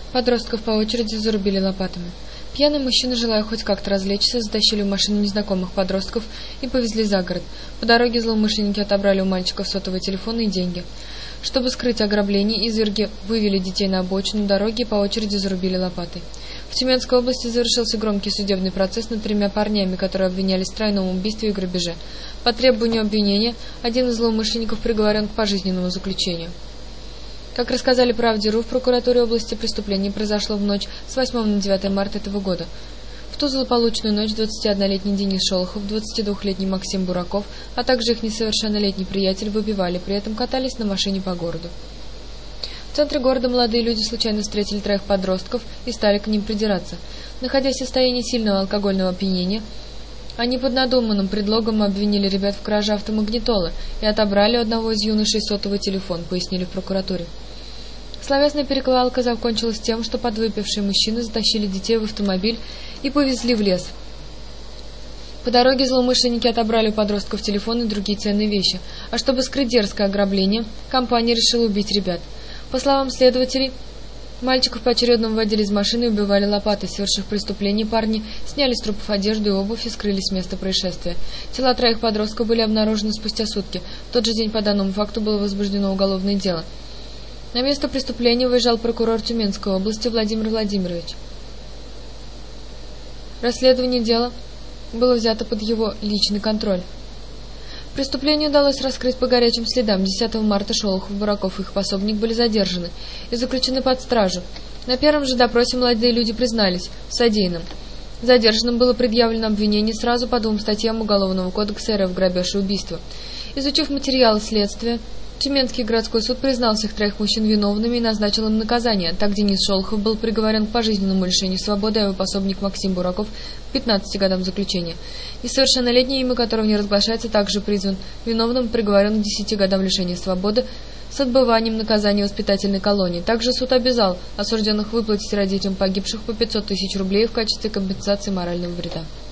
Подростков по очереди зарубили лопатами. Пьяные мужчины, желая хоть как-то развлечься, затащили в машину незнакомых подростков и повезли за город. По дороге злоумышленники отобрали у мальчиков сотовые телефоны и деньги. Чтобы скрыть ограбление, изверги вывели детей на обочину дороги и по очереди зарубили лопатой. В Тюменской области завершился громкий судебный процесс над 3 парнями, которые обвинялись в тройном убийстве и грабеже. По требованию обвинения, один из злоумышленников приговорен к пожизненному заключению. Как рассказали «Правде.ру», в прокуратуре области преступление произошло в ночь с 8 на 9 марта этого года. В ту злополучную ночь 21-летний Денис Шолохов, 22-летний Максим Бураков, а также их несовершеннолетний приятель выпивали, при этом катались на машине по городу. В центре города молодые люди случайно встретили 3 подростков и стали к ним придираться. Находясь в состоянии сильного алкогольного опьянения, они под надуманным предлогом обвинили ребят в краже автомагнитолы и отобрали у одного из юношей сотовый телефон, пояснили в прокуратуре. Словесная переклалка закончилась тем, что подвыпившие мужчины затащили детей в автомобиль и повезли в лес. По дороге злоумышленники отобрали у подростков телефоны и другие ценные вещи, а чтобы скрыть дерзкое ограбление, компания решила убить ребят. По словам следователей, мальчиков поочередно выводили из машины и убивали лопатой. Совершив преступление, парни сняли с трупов одежду и обувь и скрылись с места происшествия. Тела 3 подростков были обнаружены спустя сутки. В тот же день по данному факту было возбуждено уголовное дело. На место преступления выезжал прокурор Тюменской области Владимир Владимирович. Расследование дела было взято под его личный контроль. Преступление удалось раскрыть по горячим следам. 10 марта Шолохов, Бураков и их пособник были задержаны и заключены под стражу. На первом же допросе молодые люди признались в содеянном. Задержанным было предъявлено обвинение сразу по 2 статьям Уголовного кодекса РФ «Грабеж и убийство». Изучив материалы следствия, Тюменский городской суд признал всех 3 мужчин виновными и назначил им наказание. Так Денис Шолохов был приговорен к пожизненному лишению свободы, а его пособник Максим Бураков к 15 годам заключения. Несовершеннолетний, имя которого не разглашается, также признан виновным, приговорен к 10 годам лишения свободы с отбыванием наказания в воспитательной колонии. Также суд обязал осужденных выплатить родителям погибших по 500 000 рублей в качестве компенсации морального вреда.